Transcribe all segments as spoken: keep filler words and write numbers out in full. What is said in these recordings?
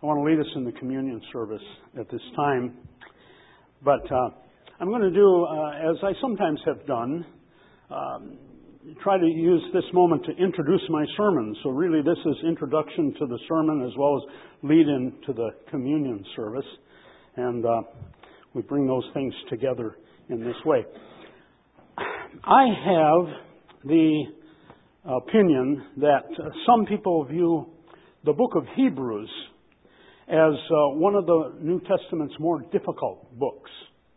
I want to lead us in the communion service at this time. But uh, I'm going to do, uh, as I sometimes have done, um, try to use this moment to introduce my sermon. So really this is introduction to the sermon as well as lead in to the communion service. And uh, we bring those things together in this way. I have the opinion that uh, some people view the book of Hebrews as uh, one of the New Testament's more difficult books.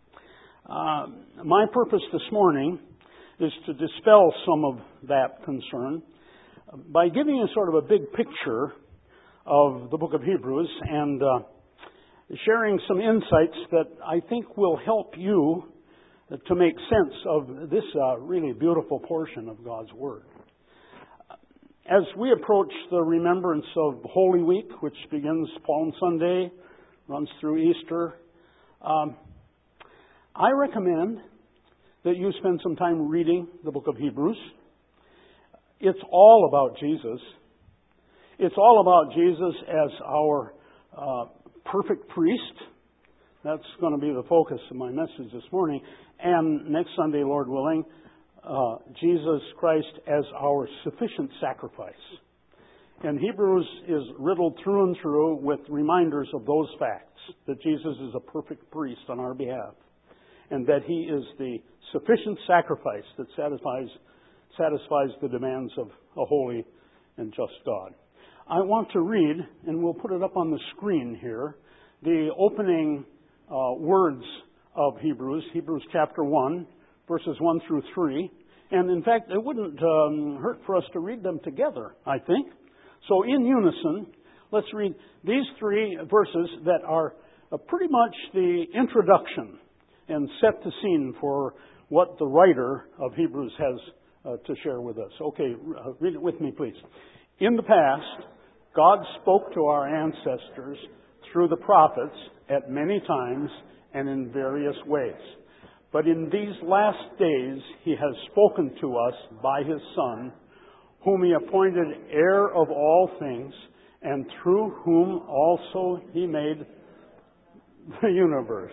Uh, my purpose this morning is to dispel some of that concern by giving you sort of a big picture of the book of Hebrews and uh, sharing some insights that I think will help you to make sense of this uh, really beautiful portion of God's Word. As we approach the remembrance of Holy Week, which begins Palm Sunday, runs through Easter, um, I recommend that you spend some time reading the book of Hebrews. It's all about Jesus. It's all about Jesus as our uh, perfect priest. That's going to be the focus of my message this morning. And next Sunday, Lord willing, Uh, Jesus Christ as our sufficient sacrifice. And Hebrews is riddled through and through with reminders of those facts, that Jesus is a perfect priest on our behalf, and that He is the sufficient sacrifice that satisfies, satisfies the demands of a holy and just God. I want to read, and we'll put it up on the screen here, the opening uh, words of Hebrews, Hebrews chapter one, verses one through three. And in fact, it wouldn't um, hurt for us to read them together, I think. So in unison, let's read these three verses that are uh, pretty much the introduction and set the scene for what the writer of Hebrews has uh, to share with us. Okay, uh, read it with me, please. In the past, God spoke to our ancestors through the prophets at many times and in various ways. But in these last days, He has spoken to us by His Son, whom He appointed heir of all things, and through whom also He made the universe.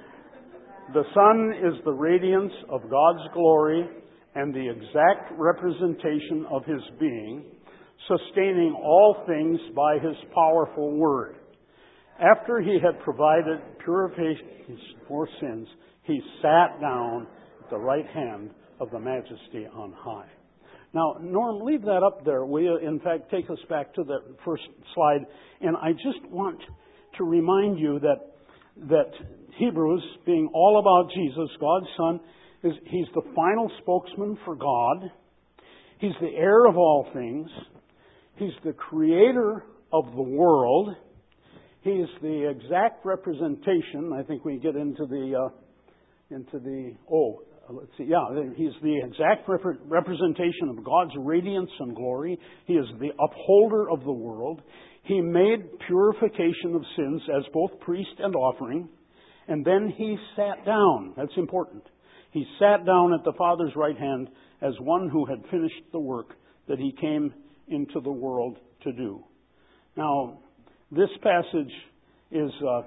The Son is the radiance of God's glory and the exact representation of His being, sustaining all things by His powerful word. After He had provided purification for sins, He sat down at the right hand of the Majesty on high. Now, Norm, leave that up there. Will you, in fact, take us back to the first slide? And I just want to remind you that that Hebrews, being all about Jesus, God's Son, is He's the final spokesman for God. He's the heir of all things. He's the creator of the world. He's the exact representation. I think we get into the... Uh, into the, oh, let's see, yeah, He's the exact rep- representation of God's radiance and glory. He is the upholder of the world. He made purification of sins as both priest and offering. And then He sat down. That's important. He sat down at the Father's right hand as one who had finished the work that He came into the world to do. Now, this passage is... Uh,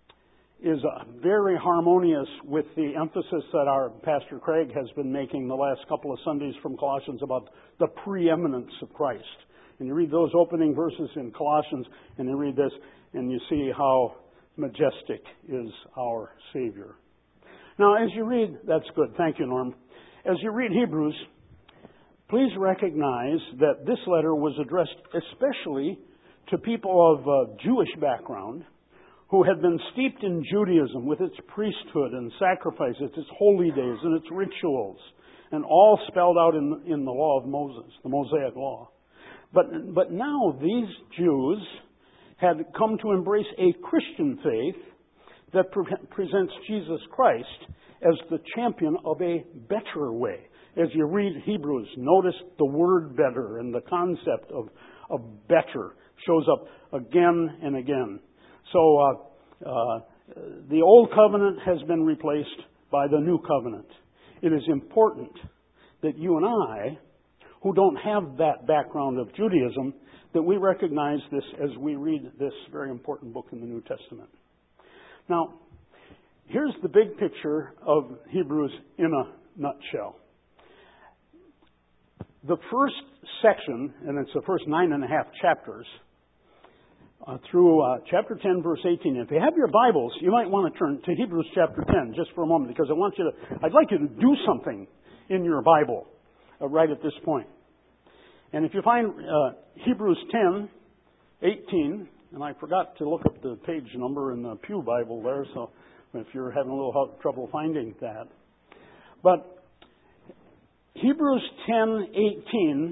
is very harmonious with the emphasis that our Pastor Craig has been making the last couple of Sundays from Colossians about the preeminence of Christ. And you read those opening verses in Colossians, and you read this, and you see how majestic is our Savior. Now, as you read, that's good. Thank you, Norm. As you read Hebrews, please recognize that this letter was addressed especially to people of uh, Jewish background, who had been steeped in Judaism with its priesthood and sacrifices, its holy days and its rituals, and all spelled out in, in the law of Moses, the Mosaic law. But, but now these Jews had come to embrace a Christian faith that pre- presents Jesus Christ as the champion of a better way. As you read Hebrews, notice the word better and the concept of, of better shows up again and again. So uh, uh, the old covenant has been replaced by the new covenant. It is important that you and I, who don't have that background of Judaism, that we recognize this as we read this very important book in the New Testament. Now, here's the big picture of Hebrews in a nutshell. The first section, and it's the first nine and a half chapters, uh, through uh, chapter ten, verse eighteen. If you have your Bibles, you might want to turn to Hebrews chapter ten just for a moment, because I want you to, I'd like you to do something in your Bible uh, right at this point. And if you find uh, Hebrews ten, eighteen, and I forgot to look up the page number in the Pew Bible there, so if you're having a little trouble finding that. But Hebrews ten, eighteen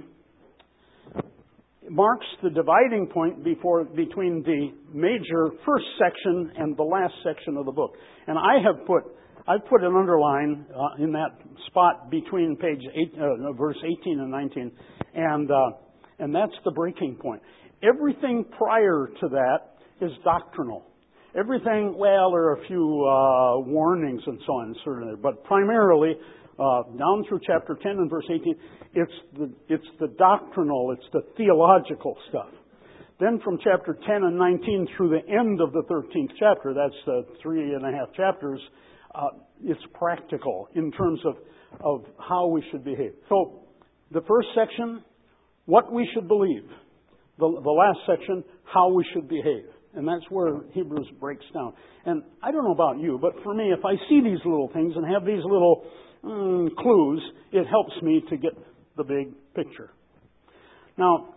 marks the dividing point before, between the major first section and the last section of the book. And I have put, I've put an underline uh, in that spot between page eight, uh, verse eighteen and nineteen, and uh, and that's the breaking point. Everything prior to that is doctrinal. Everything, well, there are a few uh, warnings and so on, certainly, but primarily uh, down through chapter ten and verse eighteen, it's the it's the doctrinal, it's the theological stuff. Then from chapter ten and nineteen through the end of the thirteenth chapter, that's the three and a half chapters, uh, it's practical in terms of of how we should behave. So the first section, what we should believe. The, the last section, how we should behave. And that's where Hebrews breaks down. And I don't know about you, but for me, if I see these little things and have these little mm, clues, it helps me to get the big picture. Now,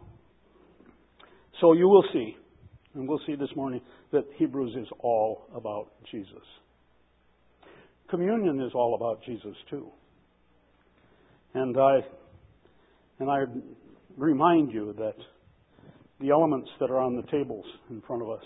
so you will see, and we'll see this morning, that Hebrews is all about Jesus. Communion is all about Jesus too. And I, and I remind you that the elements that are on the tables in front of us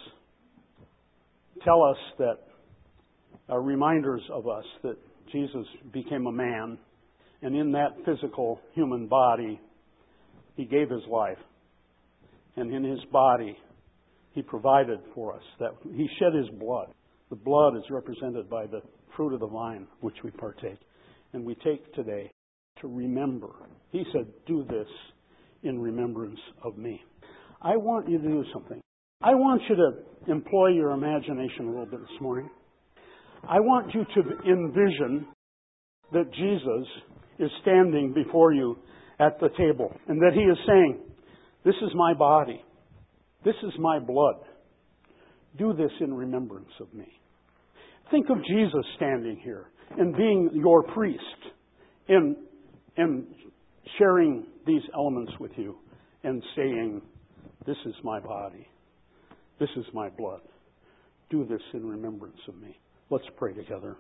tell us that, are reminders of us that Jesus became a man, and in that physical human body, He gave His life. And in His body, He provided for us, that He shed His blood. The blood is represented by the fruit of the vine, which we partake. And we take today to remember. He said, do this in remembrance of me. I want you to do something. I want you to employ your imagination a little bit this morning. I want you to envision that Jesus is standing before you at the table and that He is saying, this is my body. This is my blood. Do this in remembrance of me. Think of Jesus standing here and being your priest and, and sharing these elements with you and saying, this is my body. This is my blood. Do this in remembrance of me. Let's pray together.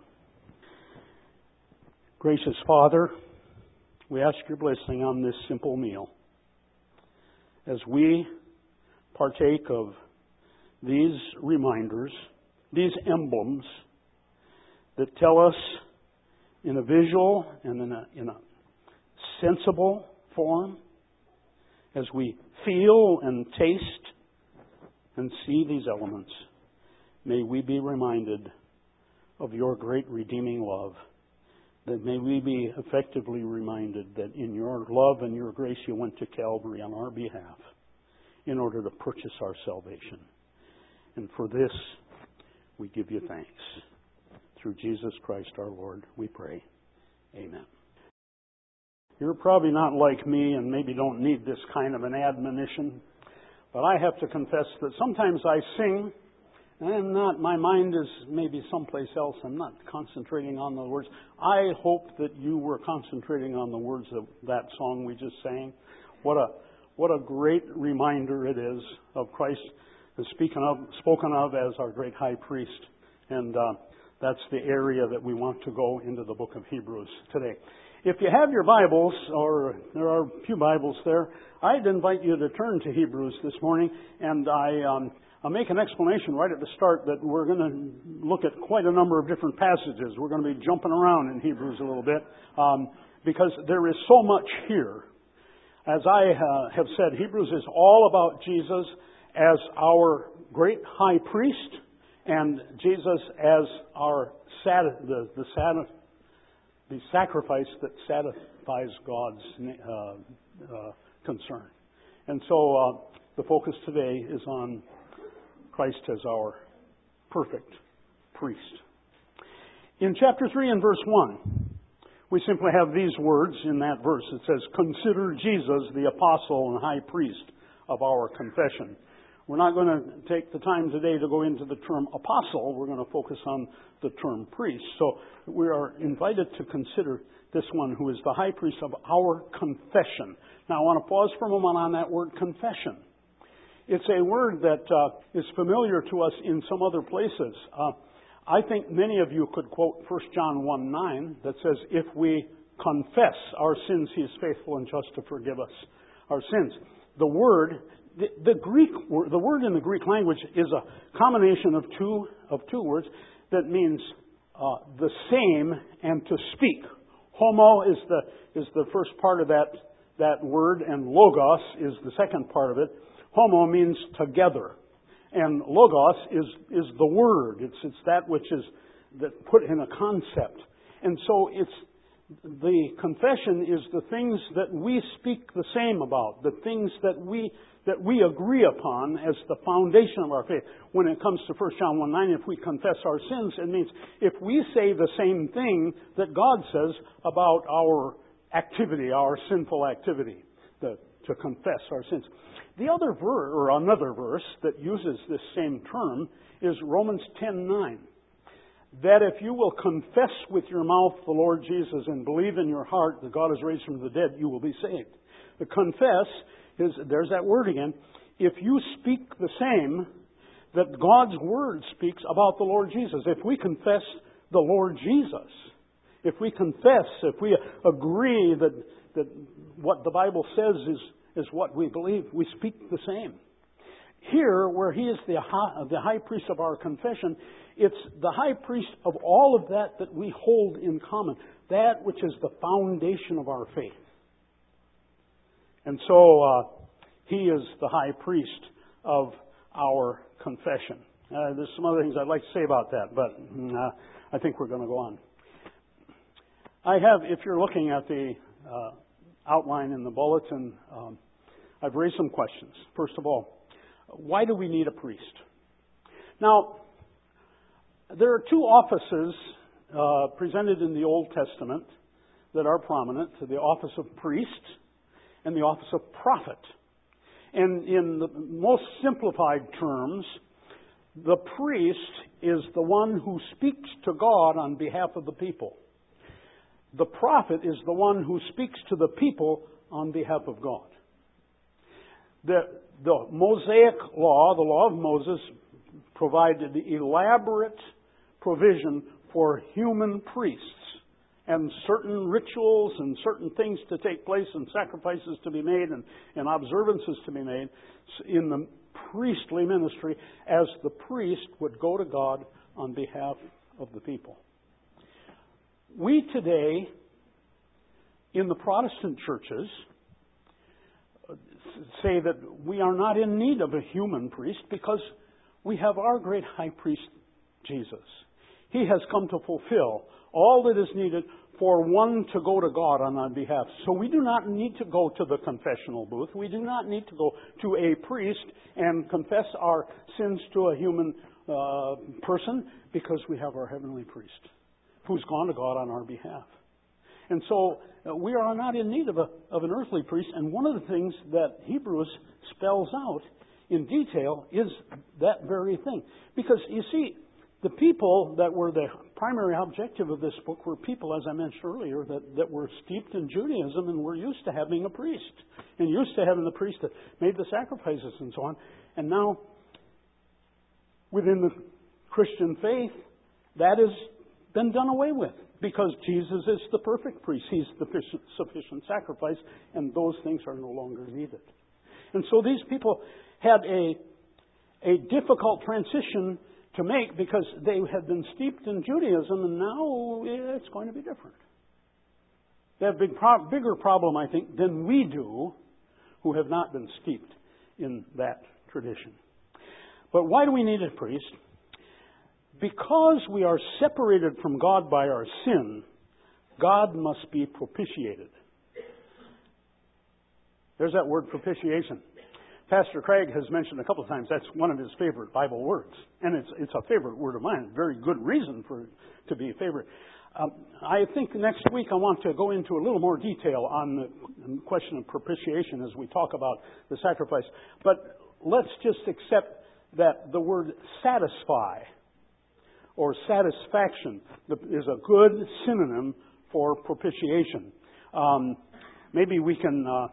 Gracious Father, we ask your blessing on this simple meal. As we partake of these reminders, these emblems that tell us in a visual and in a, in a sensible form, as we feel and taste and see these elements, may we be reminded of your great redeeming love. That may we be effectively reminded that in your love and your grace you went to Calvary on our behalf in order to purchase our salvation. And for this we give you thanks. Through Jesus Christ our Lord, we pray. Amen. You're probably not like me and maybe don't need this kind of an admonition, but I have to confess that sometimes I sing and I'm not, my mind is maybe someplace else. I'm not concentrating on the words. I hope that you were concentrating on the words of that song we just sang. What a, what a great reminder it is of Christ speaking of, spoken of as our great high priest. And uh, that's the area that we want to go into the book of Hebrews today. If you have your Bibles, or there are a few Bibles there, I'd invite you to turn to Hebrews this morning, and I, um, I'll make an explanation right at the start that we're going to look at quite a number of different passages. We're going to be jumping around in Hebrews a little bit, um, because there is so much here. As I uh, have said, Hebrews is all about Jesus as our great high priest, and Jesus as our sat- the, the sat- the sacrifice that satisfies God's uh, uh, concern. And so uh, the focus today is on Christ as our perfect priest. In chapter three and verse one, we simply have these words in that verse. It says, "Consider Jesus the apostle and high priest of our confession." We're not going to take the time today to go into the term apostle. We're going to focus on the term priest. So we are invited to consider this one who is the high priest of our confession. Now I want to pause for a moment on that word confession. It's a word that uh, is familiar to us in some other places. Uh, I think many of you could quote First John one nine that says, "If we confess our sins, He is faithful and just to forgive us our sins." The word, the, the Greek, the word in the Greek language is a combination of two of two words that means uh, the same and to speak. Homo is the is the first part of that that word, and logos is the second part of it. Homo means together, and logos is is the word. It's it's that which is that put in a concept, and so it's the confession is the things that we speak the same about, the things that we that we agree upon as the foundation of our faith. When it comes to First John one nine, if we confess our sins, it means if we say the same thing that God says about our activity, our sinful activity, the, to confess our sins. The other verse, or another verse that uses this same term is Romans ten nine. That if you will confess with your mouth the Lord Jesus and believe in your heart that God has raised him from the dead, you will be saved. The confess is, there's that word again, if you speak the same that God's Word speaks about the Lord Jesus. If we confess the Lord Jesus, if we confess, if we agree that, that what the Bible says is, is what we believe, we speak the same. Here, where He is the high, the high priest of our confession, it's the high priest of all of that that we hold in common, that which is the foundation of our faith. And so, uh, He is the high priest of our confession. Uh, there's some other things I'd like to say about that, but uh, I think we're going to go on. I have, if you're looking at the uh, outline in the bulletin, um, I've raised some questions. First of all, why do we need a priest? Now, there are two offices uh, presented in the Old Testament that are prominent, the office of priest and the office of prophet. And in the most simplified terms, the priest is the one who speaks to God on behalf of the people. The prophet is the one who speaks to the people on behalf of God. The, the Mosaic law, the law of Moses, provided elaborate provision for human priests and certain rituals and certain things to take place and sacrifices to be made and, and observances to be made in the priestly ministry as the priest would go to God on behalf of the people. We today, in the Protestant churches, say that we are not in need of a human priest because we have our great high priest, Jesus. He has come to fulfill all that is needed for one to go to God on our behalf. So we do not need to go to the confessional booth. We do not need to go to a priest and confess our sins to a human uh, person because we have our heavenly priest who's gone to God on our behalf. And so uh, we are not in need of, a, of an earthly priest. And one of the things that Hebrews spells out in detail is that very thing. Because, you see, the people that were the primary objective of this book were people, as I mentioned earlier, that, that were steeped in Judaism and were used to having a priest. And used to having the priest that made the sacrifices and so on. And now, within the Christian faith, that has been done away with. Because Jesus is the perfect priest. He's the sufficient sacrifice. And those things are no longer needed. And so these people had a, a difficult transition to make because they had been steeped in Judaism, and now it's going to be different. They have a big pro- bigger problem, I think, than we do who have not been steeped in that tradition. But why do we need a priest? Because we are separated from God by our sin, God must be propitiated. There's that word propitiation. Pastor Craig has mentioned a couple of times that's one of his favorite Bible words. And it's it's a favorite word of mine. Very good reason for it to be a favorite. Um, I think next week I want to go into a little more detail on the question of propitiation as we talk about the sacrifice. But let's just accept that the word satisfy or satisfaction is a good synonym for propitiation. Um, maybe we can uh,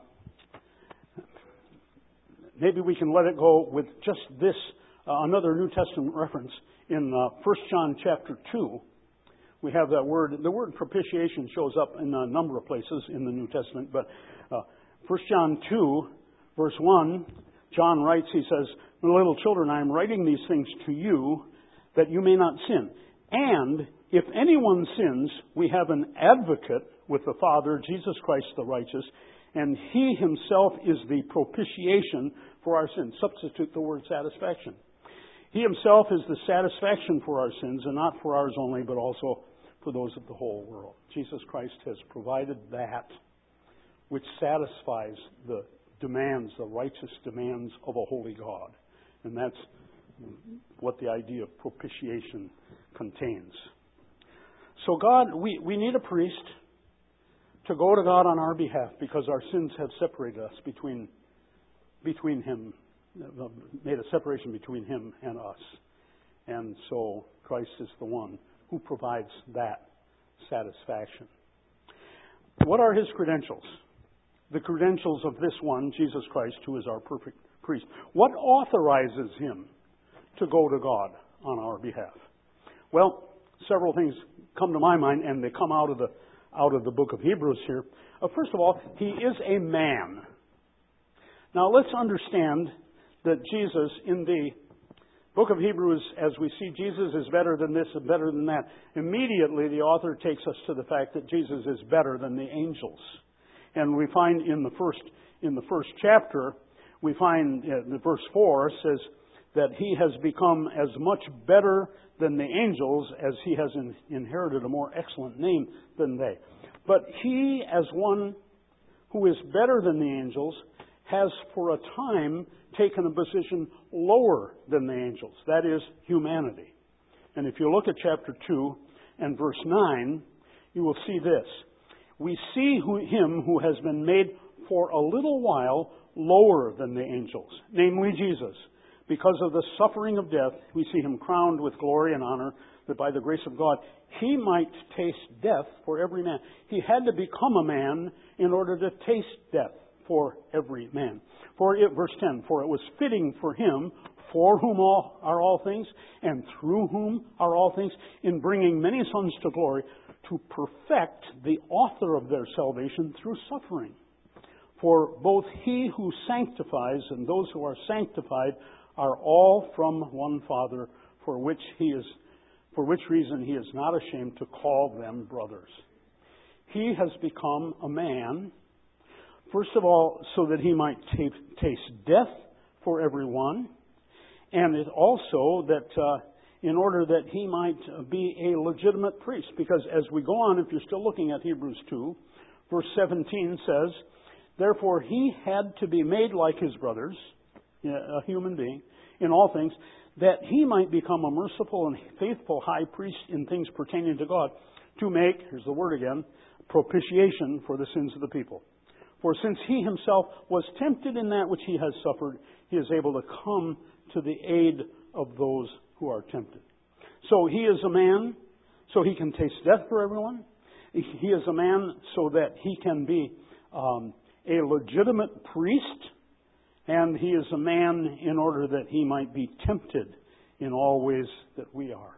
maybe we can let it go with just this uh, another New Testament reference in uh, First John chapter two. We have that word. The word propitiation shows up in a number of places in the New Testament, but uh, First John two, verse one, John writes, he says, "My little children, I am writing these things to you that you may not sin. And if anyone sins, we have an advocate with the Father, Jesus Christ the righteous, and He Himself is the propitiation for our sins." Substitute the word satisfaction. He Himself is the satisfaction for our sins, and not for ours only, but also for those of the whole world. Jesus Christ has provided that which satisfies the demands, the righteous demands of a holy God. And that's what the idea of propitiation contains. So God, we, we need a priest to go to God on our behalf because our sins have separated us between, between Him, made a separation between Him and us. And so Christ is the one who provides that satisfaction. What are His credentials? The credentials of this one, Jesus Christ, who is our perfect priest. What authorizes Him to go to God on our behalf? Well, several things come to my mind, and they come out of the out of the book of Hebrews here. Uh, first of all, He is a man. Now, let's understand that Jesus, in the book of Hebrews, as we see Jesus is better than this and better than that, immediately the author takes us to the fact that Jesus is better than the angels. And we find in the first in the first chapter, we find uh, the verse four says that He has become as much better than the angels as He has in, inherited a more excellent name than they. But He, as one who is better than the angels, has for a time taken a position lower than the angels. That is, humanity. And if you look at chapter two and verse nine, you will see this. We see who, Him who has been made for a little while lower than the angels, namely Jesus. Because of the suffering of death, we see Him crowned with glory and honor, that by the grace of God, He might taste death for every man. He had to become a man in order to taste death for every man. For it, verse ten, "For it was fitting for Him, for whom all are all things, and through whom are all things, in bringing many sons to glory, to perfect the author of their salvation through suffering. For both He who sanctifies and those who are sanctified are all from one Father, for which He is, for which reason He is not ashamed to call them brothers." He has become a man, first of all, so that He might t- taste death for everyone, and it also that uh, in order that He might be a legitimate priest. Because as we go on, if you're still looking at Hebrews two, verse seventeen says, "Therefore He had to be made like His brothers," a human being, "in all things, that He might become a merciful and faithful high priest in things pertaining to God, to make," here's the word again, "propitiation for the sins of the people. For since He Himself was tempted in that which He has suffered, He is able to come to the aid of those who are tempted." So He is a man, so He can taste death for everyone. He is a man so that He can be um, a legitimate priest. And He is a man in order that He might be tempted in all ways that we are.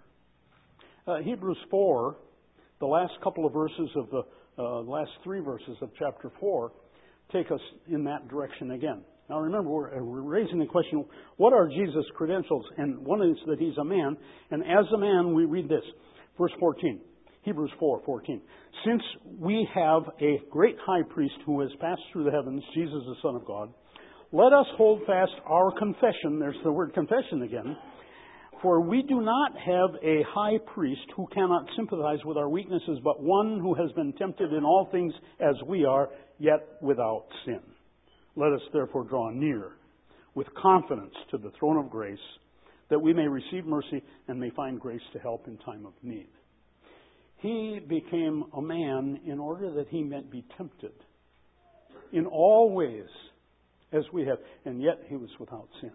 Uh, Hebrews four, the last couple of verses of the uh, last three verses of chapter four, take us in that direction again. Now remember, we're, we're raising the question, what are Jesus' credentials? And one is that He's a man. And as a man, we read this, verse fourteen, Hebrews four fourteen. "Since we have a great high priest who has passed through the heavens, Jesus the Son of God, let us hold fast our confession." There's the word confession again. "For we do not have a high priest who cannot sympathize with our weaknesses, but one who has been tempted in all things as we are, yet without sin." Let us therefore draw near with confidence to the throne of grace, that we may receive mercy and may find grace to help in time of need. He became a man in order that he might be tempted in all ways as we have, and yet he was without sin.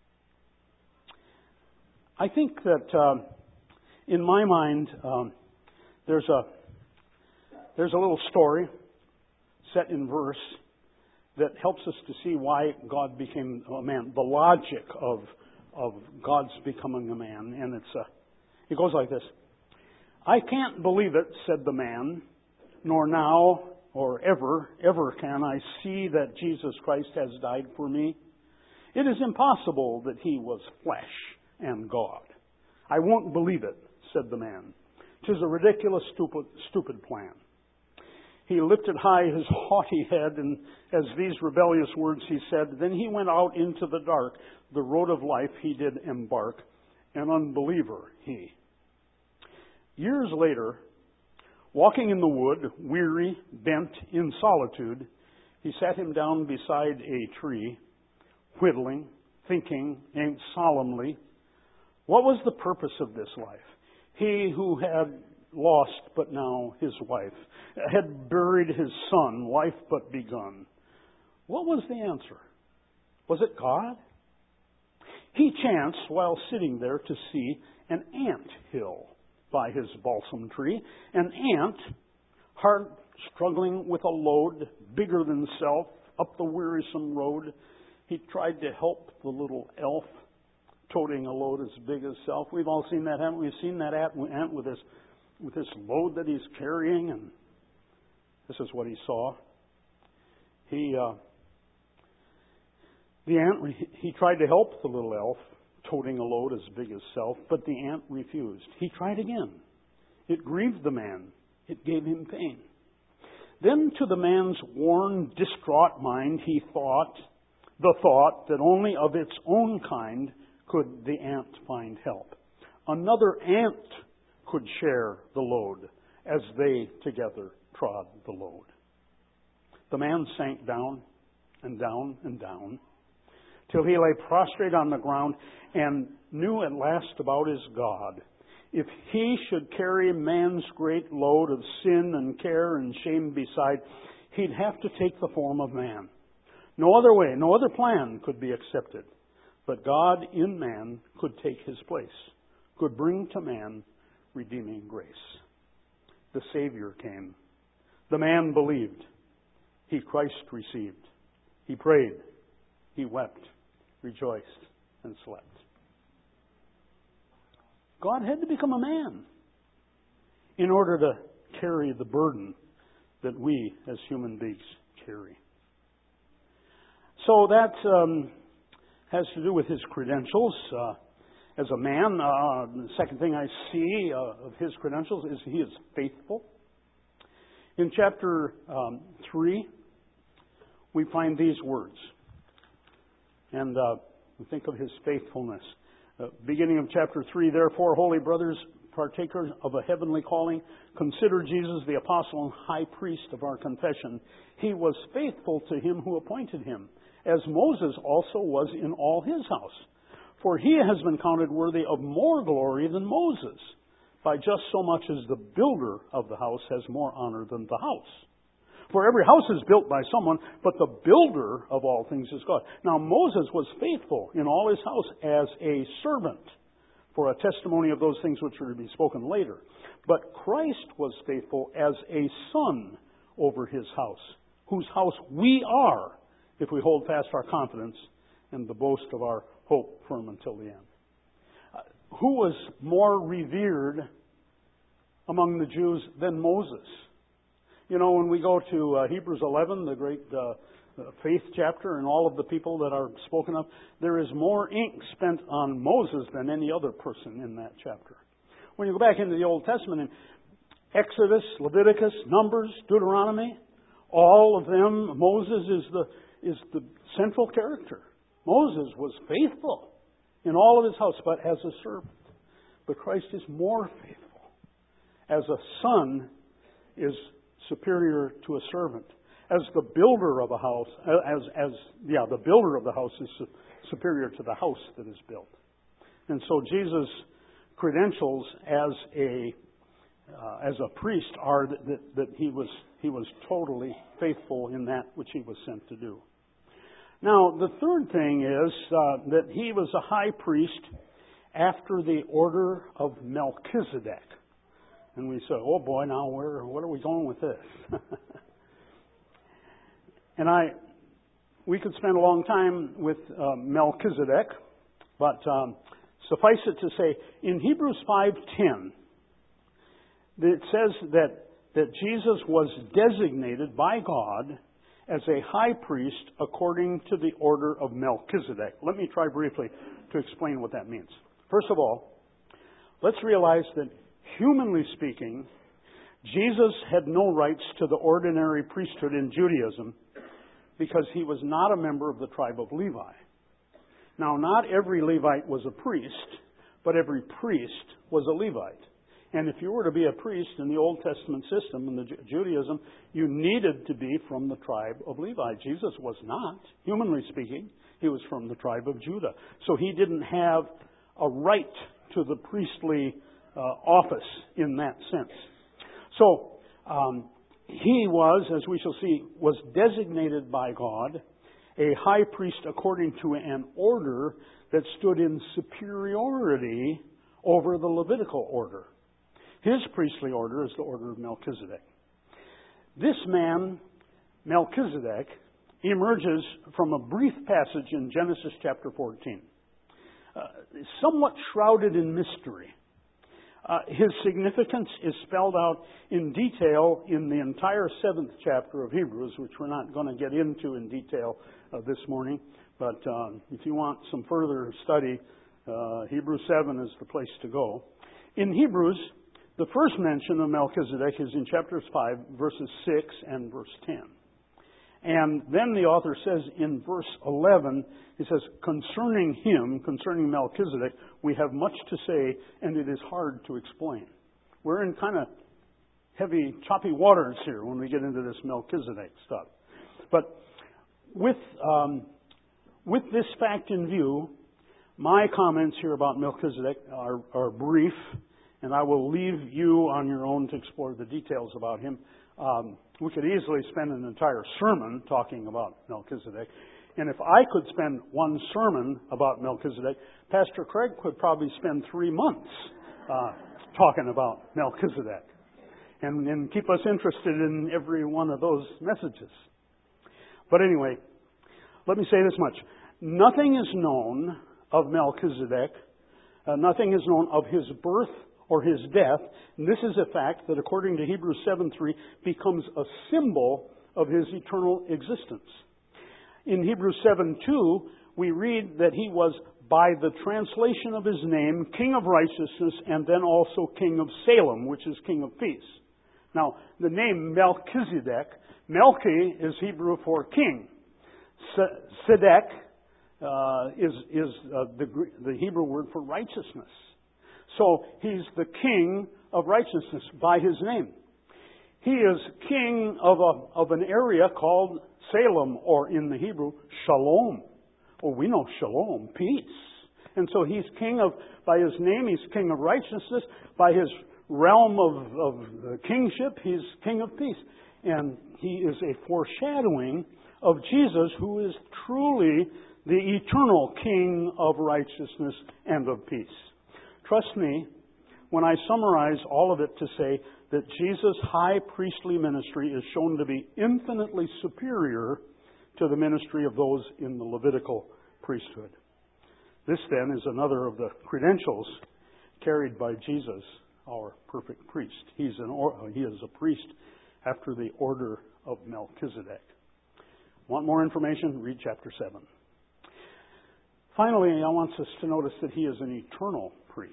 I think that uh, in my mind um, there's a there's a little story set in verse that helps us to see why God became a man, the logic of of God's becoming a man. And it's uh, it goes like this. I can't believe it, said the man, nor now or ever, ever can I see that Jesus Christ has died for me. It is impossible that he was flesh and God. I won't believe it, said the man. 'Tis a ridiculous, stupid, stupid plan. He lifted high his haughty head, and as these rebellious words he said, then he went out into the dark. The road of life he did embark, an unbeliever he. Years later, walking in the wood, weary, bent, in solitude, he sat him down beside a tree, whittling, thinking, and solemnly, what was the purpose of this life? He who had lost but now his wife, had buried his son, life but begun. What was the answer? Was it God? He chanced, while sitting there, to see an ant hill by his balsam tree. An ant, hard struggling with a load bigger than self, up the wearisome road. He tried to help the little elf, toting a load as big as self. We've all seen that, haven't we? We've seen that ant with this with this load that he's carrying, and this is what he saw. He, uh, the ant, he tried to help the little elf, toting a load as big as self, but the ant refused. He tried again. It grieved the man. It gave him pain. Then to the man's worn, distraught mind, he thought, the thought that only of its own kind could the ant find help. Another ant could share the load as they together trod the load. The man sank down and down and down till he lay prostrate on the ground and knew at last about his God. If he should carry man's great load of sin and care and shame beside, he'd have to take the form of man. No other way, no other plan could be accepted. But God in man could take his place, could bring to man redeeming grace. The Savior came. The man believed. He Christ received. He prayed. He wept, rejoiced, and slept. God had to become a man in order to carry the burden that we as human beings carry. So that um, has to do with his credentials. Uh, As a man, uh, the second thing I see uh, of his credentials is he is faithful. In chapter um, three, we find these words. And uh, we think of his faithfulness. Uh, beginning of chapter three, therefore, holy brothers, partakers of a heavenly calling, consider Jesus the apostle and high priest of our confession. He was faithful to him who appointed him, as Moses also was in all his house. For he has been counted worthy of more glory than Moses, by just so much as the builder of the house has more honor than the house. For every house is built by someone, but the builder of all things is God. Now Moses was faithful in all his house as a servant, for a testimony of those things which are to be spoken later. But Christ was faithful as a son over his house, whose house we are, if we hold fast our confidence and the boast of our hope firm until the end. Uh, who was more revered among the Jews than Moses? You know, when we go to uh, Hebrews eleven, the great uh, faith chapter, and all of the people that are spoken of, there is more ink spent on Moses than any other person in that chapter. When you go back into the Old Testament, in Exodus, Leviticus, Numbers, Deuteronomy, all of them, Moses is the is the central character. Moses was faithful in all of his house, but as a servant. But Christ is more faithful. As a son is superior to a servant. as the builder of a house, as, as, yeah, the builder of the house is su- superior to the house that is built. And so Jesus' credentials as a, uh, as a priest are that, that, that he was, he was totally faithful in that which he was sent to do. Now, the third thing is uh, that he was a high priest after the order of Melchizedek. And we say, oh boy, now where, what are we going with this? And I, we could spend a long time with uh, Melchizedek, but um, suffice it to say, in Hebrews five ten, it says that, that Jesus was designated by God as a high priest according to the order of Melchizedek. Let me try briefly to explain what that means. First of all, let's realize that humanly speaking, Jesus had no rights to the ordinary priesthood in Judaism because he was not a member of the tribe of Levi. Now, not every Levite was a priest, but every priest was a Levite. And if you were to be a priest in the Old Testament system, in the Judaism, you needed to be from the tribe of Levi. Jesus was not. Humanly speaking, he was from the tribe of Judah. So he didn't have a right to the priestly uh, office in that sense. So, um, he was, as we shall see, was designated by God a high priest according to an order that stood in superiority over the Levitical order. His priestly order is the order of Melchizedek. This man, Melchizedek, emerges from a brief passage in Genesis chapter fourteen, uh, somewhat shrouded in mystery. Uh, his significance is spelled out in detail in the entire seventh chapter of Hebrews, which we're not going to get into in detail uh, this morning. But um, if you want some further study, uh, Hebrews seven is the place to go. In Hebrews, the first mention of Melchizedek is in chapters five, verses six and verse ten. And then the author says in verse eleven, he says, concerning him, concerning Melchizedek, we have much to say, and it is hard to explain. We're in kind of heavy, choppy waters here when we get into this Melchizedek stuff. But with, um, with this fact in view, my comments here about Melchizedek are, are brief, and I will leave you on your own to explore the details about him. Um, we could easily spend an entire sermon talking about Melchizedek. And if I could spend one sermon about Melchizedek, Pastor Craig could probably spend three months uh, talking about Melchizedek and, and keep us interested in every one of those messages. But anyway, let me say this much. Nothing is known of Melchizedek. Uh, nothing is known of his birth or his death. And this is a fact that, according to Hebrews seven three, becomes a symbol of his eternal existence. In Hebrews seven two, we read that he was, by the translation of his name, King of Righteousness, and then also King of Salem, which is King of Peace. Now, the name Melchizedek, Melchi is Hebrew for king. Sedek uh, is, is uh, the, the Hebrew word for righteousness. So he's the king of righteousness by his name. He is king of a, of an area called Salem, or in the Hebrew, Shalom. Well, we know Shalom, peace. And so he's king of, by his name, he's king of righteousness. By his realm of, of kingship, he's king of peace. And he is a foreshadowing of Jesus, who is truly the eternal king of righteousness and of peace. Trust me when I summarize all of it to say that Jesus' high priestly ministry is shown to be infinitely superior to the ministry of those in the Levitical priesthood. This, then, is another of the credentials carried by Jesus, our perfect priest. He's an or, he is a priest after the order of Melchizedek. Want more information? Read chapter seven. Finally, I want us to notice that he is an eternal priest.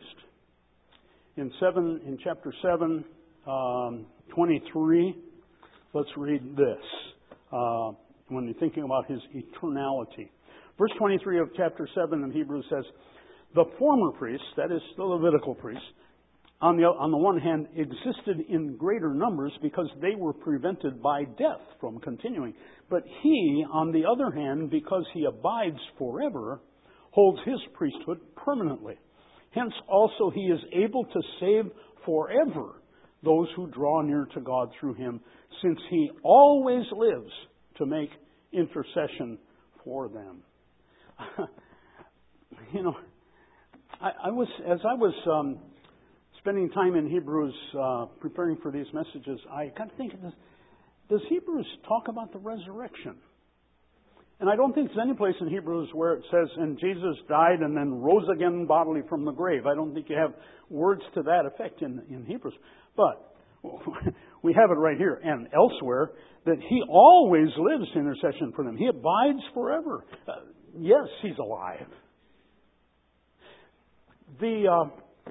In seven, in chapter seven, um, twenty-three, let's read this. Uh, when you're thinking about his eternality, verse twenty-three of chapter seven in Hebrews says, "The former priests, that is the Levitical priests, on the, on the one hand, existed in greater numbers because they were prevented by death from continuing. But He, on the other hand, because He abides forever, holds His priesthood permanently. Hence also He is able to save forever those who draw near to God through Him, since He always lives to make intercession for them. You know, I, I was as I was um, spending time in Hebrews, uh, preparing for these messages, I got to thinking, does, does Hebrews talk about the resurrection? And I don't think there's any place in Hebrews where it says, and Jesus died and then rose again bodily from the grave. I don't think you have words to that effect in, in Hebrews. But we have it right here and elsewhere that He always lives in intercession for them. He abides forever. Uh, yes, He's alive. The, uh,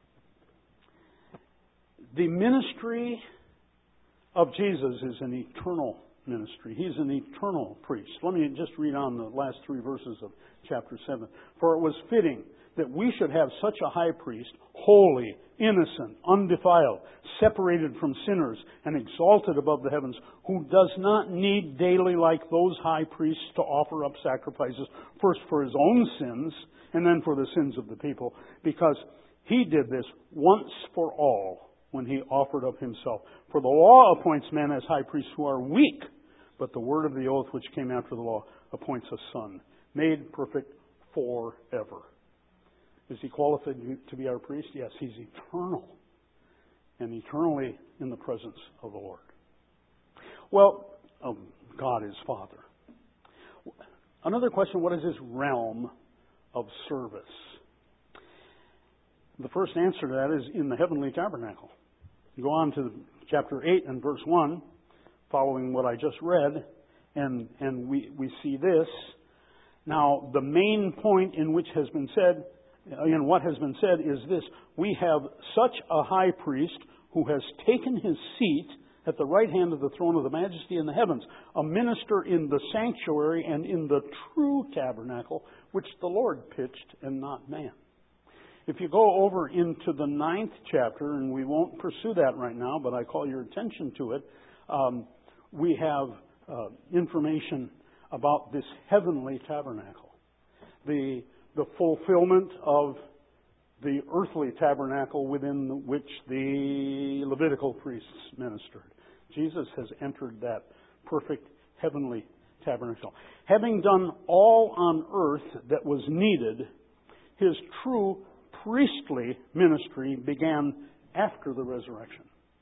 the ministry of Jesus is an eternal ministry. He's an eternal priest. Let me just read on the last three verses of chapter seven. For it was fitting that we should have such a high priest, holy, innocent, undefiled, separated from sinners, and exalted above the heavens, who does not need daily, like those high priests, to offer up sacrifices, first for His own sins, and then for the sins of the people, because He did this once for all when He offered up Himself. For the law appoints men as high priests who are weak, but the word of the oath which came after the law appoints a son, made perfect forever. Is He qualified to be our priest? Yes, He's eternal and eternally in the presence of the Lord. Well, um, God is Father. Another question, what is His realm of service? The first answer to that is in the heavenly tabernacle. You go on to chapter eight and verse one, following what I just read, and, and we, we see this. Now, the main point in which has been said, in what has been said is this: we have such a high priest who has taken His seat at the right hand of the throne of the majesty in the heavens, a minister in the sanctuary and in the true tabernacle, which the Lord pitched and not man. If you go over into the ninth chapter, and we won't pursue that right now, but I call your attention to it, um, we have uh, information about this heavenly tabernacle. The, the fulfillment of the earthly tabernacle within which the Levitical priests ministered. Jesus has entered that perfect heavenly tabernacle. Having done all on earth that was needed, His true priestly ministry began after the resurrection.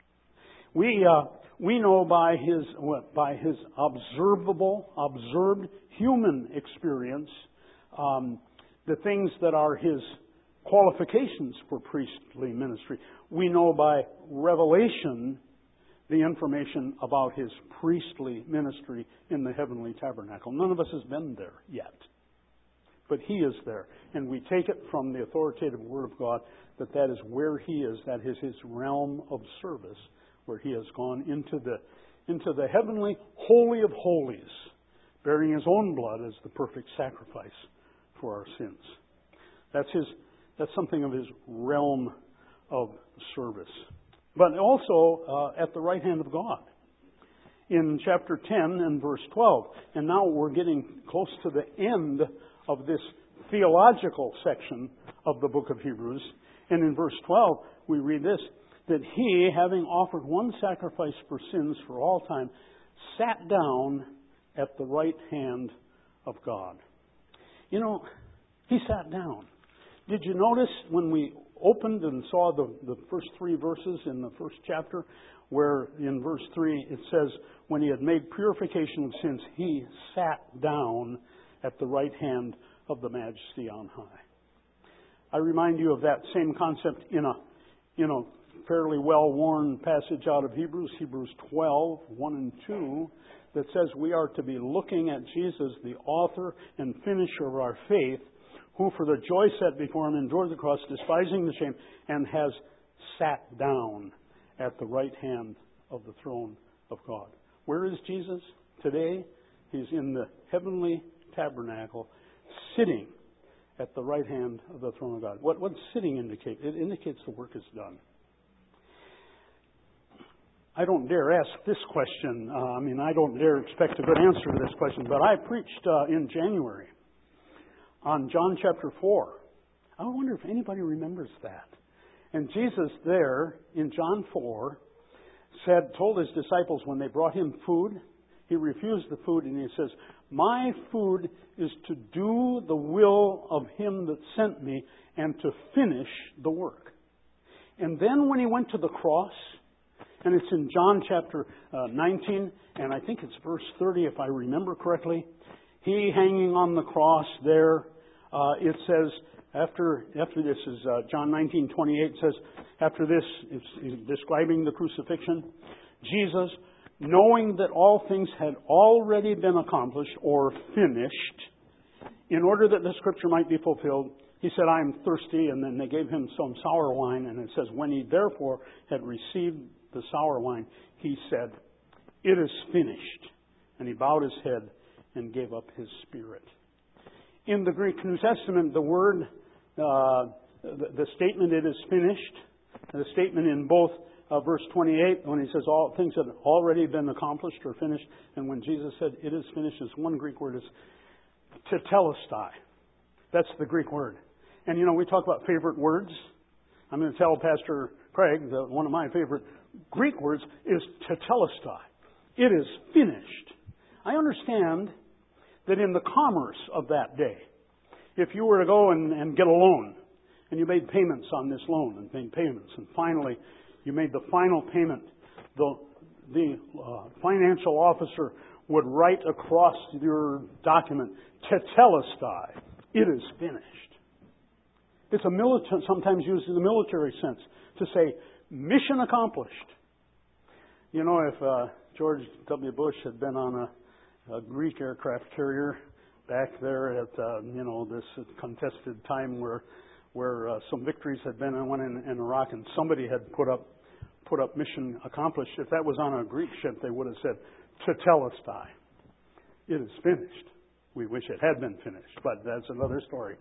We uh, we know by his what, by his observable, observed human experience, um, the things that are His qualifications for priestly ministry. We know by revelation the information about His priestly ministry in the heavenly tabernacle. None of us has been there yet. But He is there. And we take it from the authoritative Word of God that that is where He is. That is His realm of service, where He has gone into the, into the heavenly holy of holies, bearing His own blood as the perfect sacrifice for our sins. That's His, that's something of His realm of service. But also uh, at the right hand of God. In chapter ten and verse twelve. And now we're getting close to the end of this theological section of the book of Hebrews. And in verse twelve, we read this, that He, having offered one sacrifice for sins for all time, sat down at the right hand of God. You know, He sat down. Did you notice when we opened and saw the, the first three verses in the first chapter, where in verse three it says, when He had made purification of sins, He sat down at the right hand of the Majesty on high. I remind you of that same concept in a, in a fairly well-worn passage out of Hebrews, Hebrews twelve, one and two, that says we are to be looking at Jesus, the author and finisher of our faith, who for the joy set before Him endured the cross, despising the shame, and has sat down at the right hand of the throne of God. Where is Jesus today? He's in the heavenly tabernacle, sitting at the right hand of the throne of God. What what sitting indicate? It indicates the work is done. I don't dare ask this question. Uh, I mean, I don't dare expect a good answer to this question, but I preached uh, in January on John chapter four. I wonder if anybody remembers that. And Jesus there in John four said, told his disciples when they brought him food, he refused the food and he says, my food is to do the will of him that sent me and to finish the work. And then when he went to the cross, and it's in John chapter uh, nineteen, and I think it's verse thirty if I remember correctly, he hanging on the cross there, uh, it says, after after this is uh, John nineteen twenty-eight says, after this, it's, it's describing the crucifixion, Jesus, knowing that all things had already been accomplished or finished, in order that the scripture might be fulfilled, he said, I am thirsty, and then they gave him some sour wine, and it says, when he therefore had received the sour wine, he said, it is finished. And he bowed his head and gave up his spirit. In the Greek New Testament, the word, uh, the, the statement, it is finished, the statement in both uh, verse twenty-eight, when he says all things have already been accomplished or finished, and when Jesus said, it is finished, is one Greek word, is tetelestai. That's the Greek word. And you know, we talk about favorite words. I'm going to tell Pastor Craig that one of my favorite Greek words is tetelestai. It is finished. I understand that in the commerce of that day, if you were to go and, and get a loan, and you made payments on this loan, and made payments, and finally you made the final payment, the, the uh, financial officer would write across your document, tetelestai. It is finished. It's a military, sometimes used in the military sense, to say, mission accomplished. You know, if uh, George W. Bush had been on a, a Greek aircraft carrier back there at, uh, you know, this contested time where where uh, some victories had been and went in, in Iraq, and somebody had put up put up mission accomplished, if that was on a Greek ship, they would have said, tetelestai. It is finished. We wish it had been finished, but that's another story.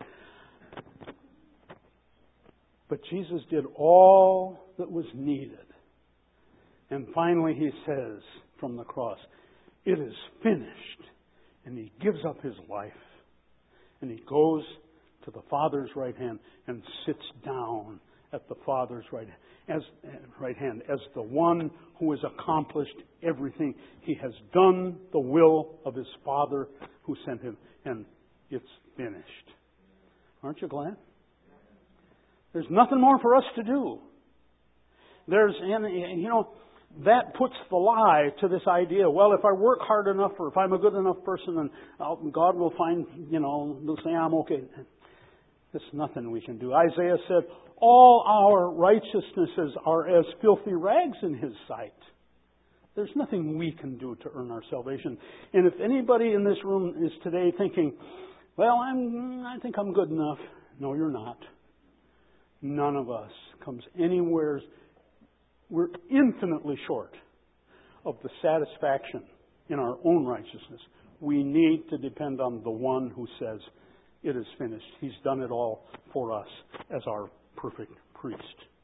But Jesus did all that was needed. And finally he says from the cross, it is finished. And he gives up his life. And he goes to the Father's right hand and sits down at the Father's right hand. As, right hand, as the one who has accomplished everything. He has done the will of his Father who sent him. And it's finished. Aren't you glad? There's nothing more for us to do. There's, and you know, that puts the lie to this idea. Well, if I work hard enough, or if I'm a good enough person, then I'll, God will find, you know, will say I'm okay. There's nothing we can do. Isaiah said, all our righteousnesses are as filthy rags in His sight. There's nothing we can do to earn our salvation. And if anybody in this room is today thinking, well, I'm, I think I'm good enough. No, you're not. None of us comes anywhere. We're infinitely short of the satisfaction in our own righteousness. We need to depend on the one who says, it is finished. He's done it all for us as our perfect priest.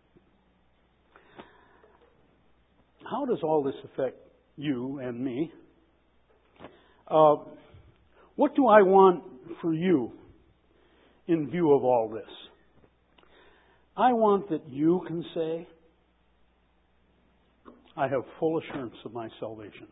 How does all this affect you and me? Uh, what do I want for you in view of all this? I want that you can say, I have full assurance of my salvation.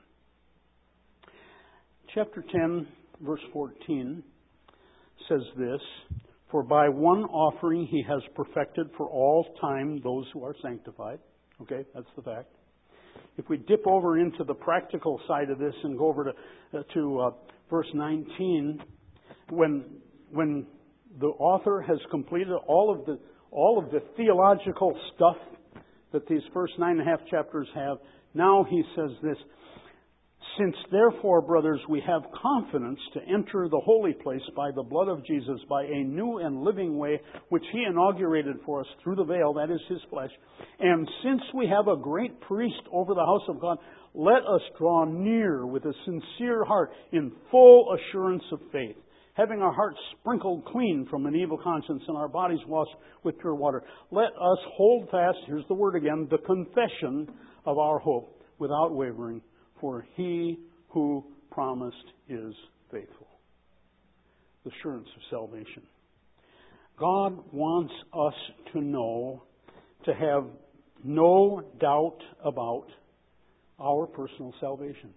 Chapter ten, verse fourteen says this, for by one offering He has perfected for all time those who are sanctified. Okay, that's the fact. If we dip over into the practical side of this and go over to, uh, to uh, verse nineteen, when when the author has completed all of the all of the theological stuff that these first nine and a half chapters have, now he says this, since therefore, brothers, we have confidence to enter the holy place by the blood of Jesus, by a new and living way, which He inaugurated for us through the veil, that is His flesh. And since we have a great priest over the house of God, let us draw near with a sincere heart in full assurance of faith, having our hearts sprinkled clean from an evil conscience and our bodies washed with pure water. Let us hold fast, here's the word again, the confession of our hope without wavering, for He who promised is faithful. The assurance of salvation. God wants us to know, to have no doubt about our personal salvation.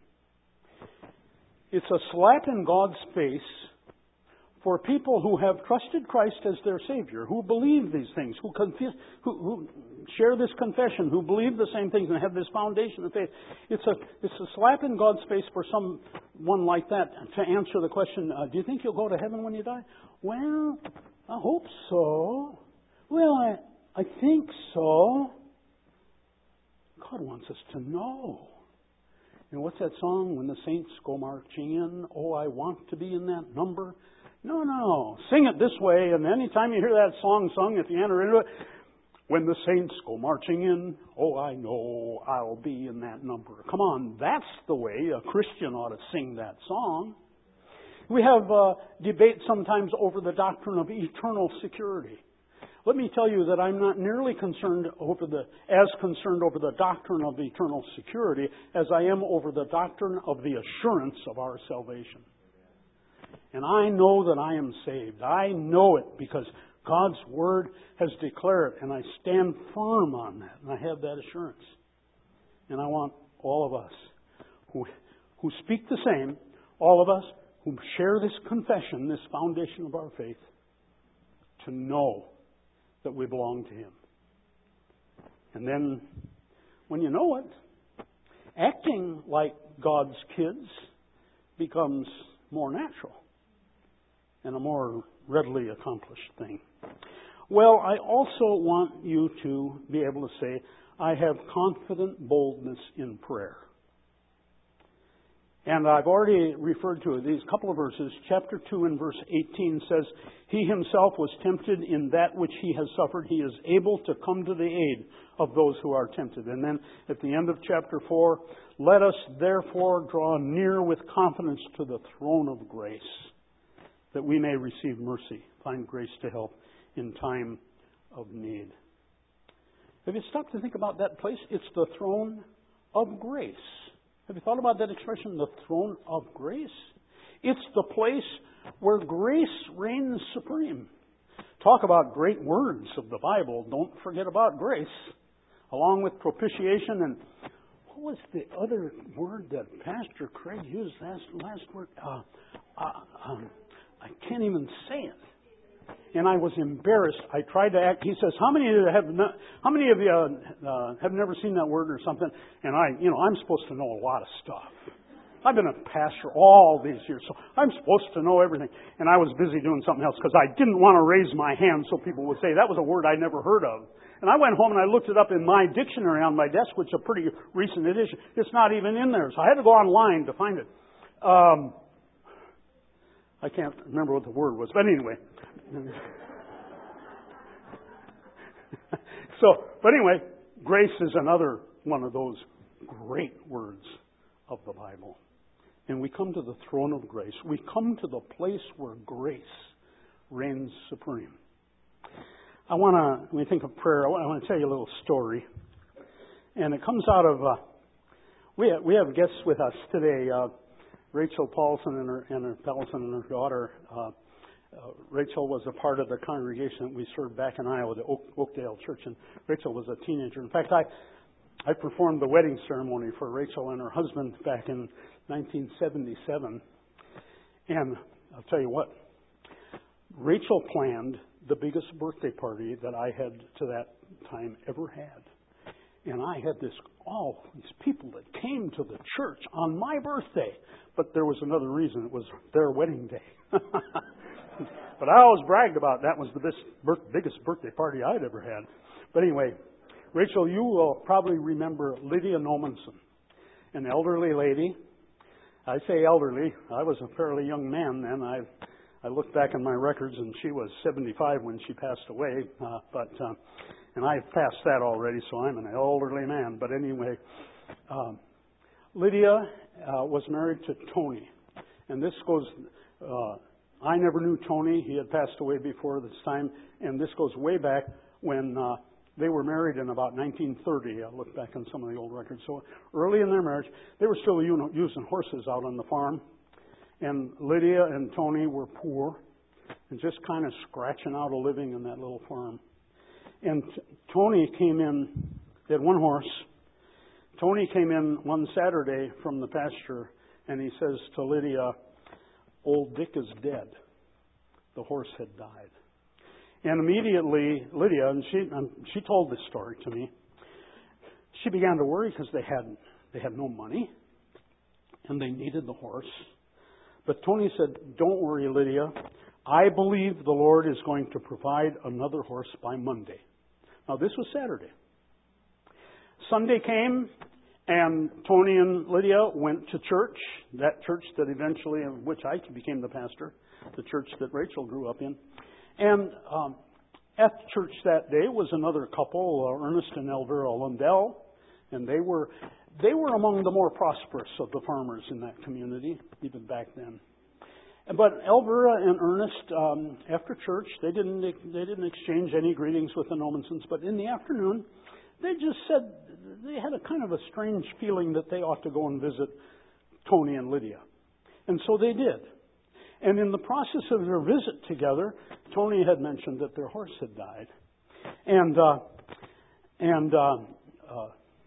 It's a slap in God's face for people who have trusted Christ as their Savior, who believe these things, who, confess, who, who share this confession, who believe the same things and have this foundation of faith. It's a, it's a slap in God's face for someone like that to answer the question, uh, do you think you'll go to heaven when you die? Well, I hope so. Well, I, I think so. God wants us to know. You know, what's that song, when the saints go marching in? Oh, I want to be in that number. No, no. Sing it this way, and anytime you hear that song sung, if you enter into it, when the saints go marching in, oh, I know I'll be in that number. Come on, that's the way a Christian ought to sing that song. We have uh, debate sometimes over the doctrine of eternal security. Let me tell you that I'm not nearly concerned over the, as concerned over the doctrine of eternal security as I am over the doctrine of the assurance of our salvation. And I know that I am saved. I know it because God's Word has declared it, and I stand firm on that, and I have that assurance. And I want all of us who, who speak the same, all of us who share this confession, this foundation of our faith, to know that we belong to Him. And then, when you know it, acting like God's kids becomes more natural and a more readily accomplished thing. Well, I also want you to be able to say, I have confident boldness in prayer. And I've already referred to it. These couple of verses. Chapter two and verse eighteen says, He Himself was tempted in that which He has suffered. He is able to come to the aid of those who are tempted. And then at the end of chapter four, let us therefore draw near with confidence to the throne of grace, that we may receive mercy, find grace to help in time of need. Have you stopped to think about that place? It's the throne of grace. Have you thought about that expression, the throne of grace? It's the place where grace reigns supreme. Talk about great words of the Bible. Don't forget about grace. Along with propitiation and what was the other word that Pastor Craig used last last word? Uh, uh, um, I can't even say it. And I was embarrassed. I tried to act. He says, "How many of you have not, how many of you uh, have never seen that word or something?" And I, you know, I'm supposed to know a lot of stuff. I've been a pastor all these years, so I'm supposed to know everything. And I was busy doing something else because I didn't want to raise my hand so people would say that was a word I never heard of. And I went home and I looked it up in my dictionary on my desk, which is a pretty recent edition. It's not even in there, so I had to go online to find it. Um, I can't remember what the word was, but anyway. so, but anyway, grace is another one of those great words of the Bible. And we come to the throne of grace. We come to the place where grace reigns supreme. I want to, when we think of prayer, I want to tell you a little story. And it comes out of, uh, we, have, we have guests with us today. Uh, Rachel Paulson and her, and her Paulson and her daughter. Uh, uh, Rachel was a part of the congregation that we served back in Iowa, the Oak, Oakdale Church, and Rachel was a teenager. In fact, I I performed the wedding ceremony for Rachel and her husband back in nineteen seventy-seven. And I'll tell you what, Rachel planned the biggest birthday party that I had to that time ever had. And I had this, all these people that came to the church on my birthday. But there was another reason. It was their wedding day. But I always bragged about that was the best, biggest birthday party I'd ever had. But anyway, Rachel, you will probably remember Lydia Nomanson, an elderly lady. I say elderly. I was a fairly young man then. I I looked back in my records, and she was seventy-five when she passed away. Uh, but uh, and I've passed that already, so I'm an elderly man. But anyway, um, Lydia uh, was married to Tony, and this goes. Uh, I never knew Tony. He had passed away before this time, and this goes way back when uh, They were married in about nineteen thirty. I looked back on some of the old records. So early in their marriage, they were still using horses out on the farm. And Lydia and Tony were poor and just kind of scratching out a living in that little farm. And t- Tony came in, they had one horse. Tony came in one Saturday from the pasture, and he says to Lydia, "Old Dick is dead." The horse had died. And immediately, Lydia, and she and she told this story to me, she began to worry because they had they had no money, and they needed the horse. But Tony said, "Don't worry, Lydia. I believe the Lord is going to provide another horse by Monday." Now, this was Saturday. Sunday came, and Tony and Lydia went to church, that church that eventually, in which I became the pastor, the church that Rachel grew up in. And um, at church that day was another couple, uh, Ernest and Elvira Lundell, and they were they were among the more prosperous of the farmers in that community, even back then. But Elvira and Ernest, um, after church, they didn't they didn't exchange any greetings with the Nomansons. But in the afternoon, they just said they had a kind of a strange feeling that they ought to go and visit Tony and Lydia, and so they did. And in the process of their visit together, Tony had mentioned that their horse had died, and uh, and uh, uh,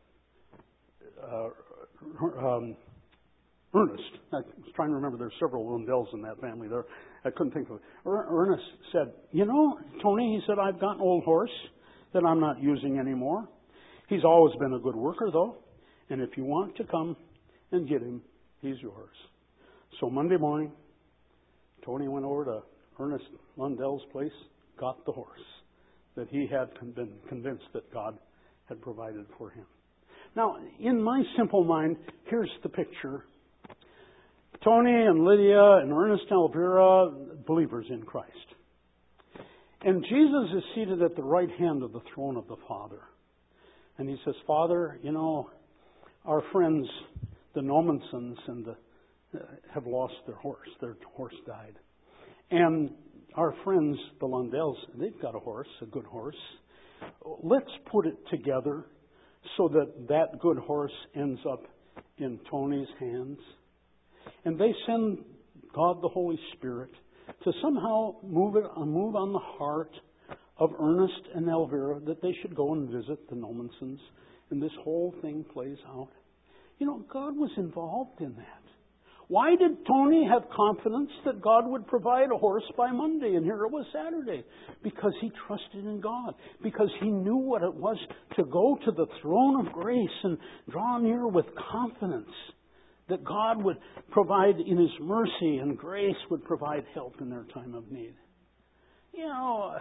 uh, um, Ernest, I was trying to remember, there's several Lundells in that family there. I couldn't think of it. Er- Ernest said, "You know, Tony," he said, "I've got an old horse that I'm not using anymore. He's always been a good worker, though, and if you want to come and get him, he's yours." So Monday morning, Tony went over to Ernest Lundell's place, got the horse that he had been convinced that God had provided for him. Now, in my simple mind, here's the picture. Tony and Lydia and Ernest and Elvira, believers in Christ. And Jesus is seated at the right hand of the throne of the Father. And he says, "Father, you know, our friends, the Nomansons, and the, uh, have lost their horse. Their horse died. And our friends, the Lundells, they've got a horse, a good horse. Let's put it together so that that good horse ends up in Tony's hands." And they send God the Holy Spirit to somehow move it, move on the heart of Ernest and Elvira that they should go and visit the Nomansons. And this whole thing plays out. You know, God was involved in that. Why did Tony have confidence that God would provide a horse by Monday? And here it was Saturday. Because he trusted in God. Because he knew what it was to go to the throne of grace and draw near with confidence that God would provide in His mercy and grace would provide help in their time of need. You know,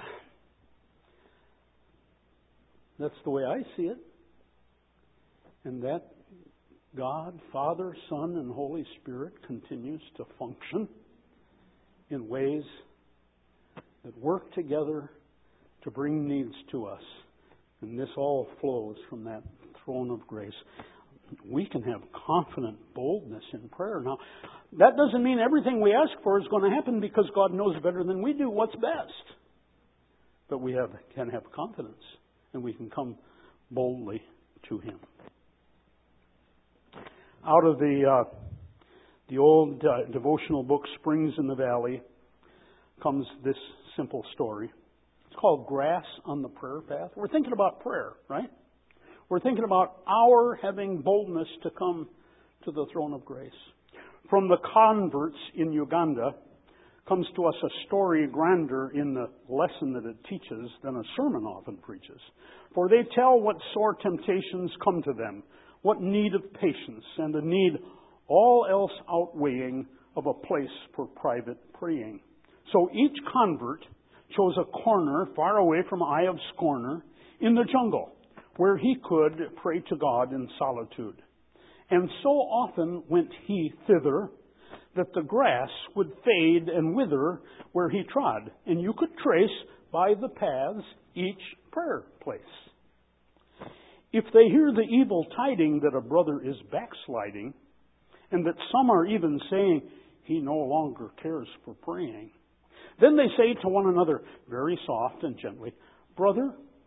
that's the way I see it. And that God, Father, Son, and Holy Spirit continues to function in ways that work together to bring needs to us. And this all flows from that throne of grace. We can have confident boldness in prayer. Now, that doesn't mean everything we ask for is going to happen, because God knows better than we do what's best. But we have, can have confidence, and we can come boldly to Him. Out of the uh, the old uh, devotional book, Springs in the Valley, comes this simple story. It's called Grass on the Prayer Path. We're thinking about prayer, right? We're thinking about our having boldness to come to the throne of grace. From the converts in Uganda comes to us a story grander in the lesson that it teaches than a sermon often preaches. For they tell what sore temptations come to them, what need of patience, and a need all else outweighing of a place for private praying. So each convert chose a corner far away from eye of scorner in the jungle, where he could pray to God in solitude. And so often went he thither that the grass would fade and wither where he trod, and you could trace by the paths each prayer place. If they hear the evil tiding that a brother is backsliding, and that some are even saying he no longer cares for praying, then they say to one another very soft and gently, "Brother,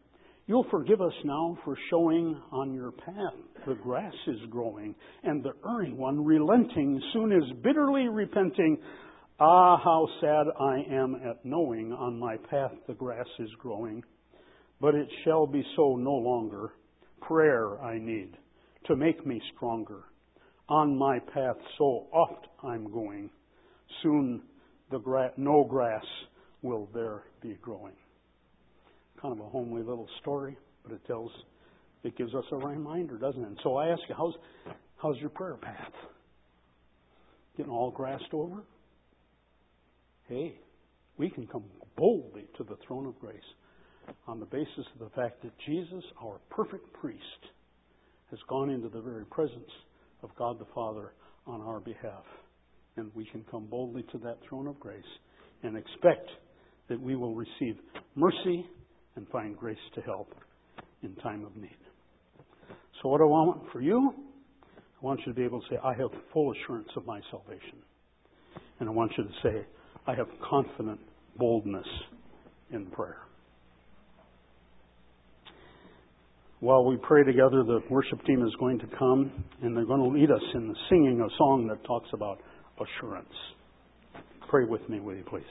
You'll forgive us now for showing on your path the grass is growing, and the erring one, relenting, soon is bitterly repenting. Ah, how sad I am at knowing on my path the grass is growing. But it shall be so no longer. Prayer I need to make me stronger. On my path so oft I'm going. Soon the gra- no grass will there be growing. Kind of a homely little story, but it tells, it gives us a reminder, doesn't it? And so I ask you, how's, how's your prayer path? Getting all grassed over? Hey, we can come boldly to the throne of grace on the basis of the fact that Jesus, our perfect priest, has gone into the very presence of God the Father on our behalf. And we can come boldly to that throne of grace and expect that we will receive mercy and find grace to help in time of need. So what do I want for you? I want you to be able to say, I have full assurance of my salvation. And I want you to say, I have confident boldness in prayer. While we pray together, the worship team is going to come and they're going to lead us in singing a song that talks about assurance. Pray with me, will you please?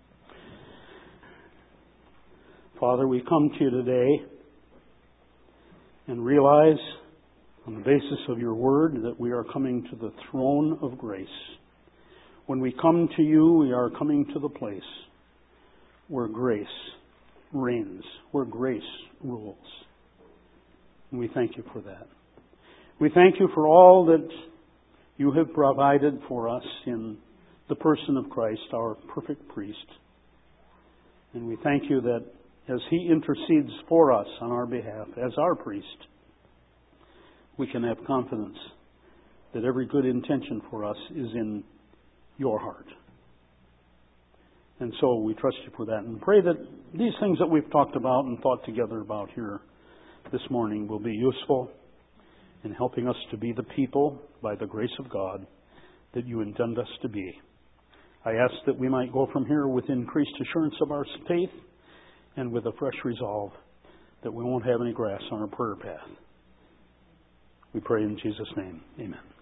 Father, we come to you today and realize on the basis of your word that we are coming to the throne of grace. When we come to you, we are coming to the place where grace reigns, where grace rules. And we thank you for that. We thank you for all that you have provided for us in the person of Christ, our perfect priest. And we thank you that as he intercedes for us on our behalf, as our priest, we can have confidence that every good intention for us is in your heart. And so we trust you for that and pray that these things that we've talked about and thought together about here this morning will be useful in helping us to be the people, by the grace of God, that you intend us to be. I ask that we might go from here with increased assurance of our faith and with a fresh resolve that we won't have any grass on our prayer path. We pray in Jesus' name. Amen.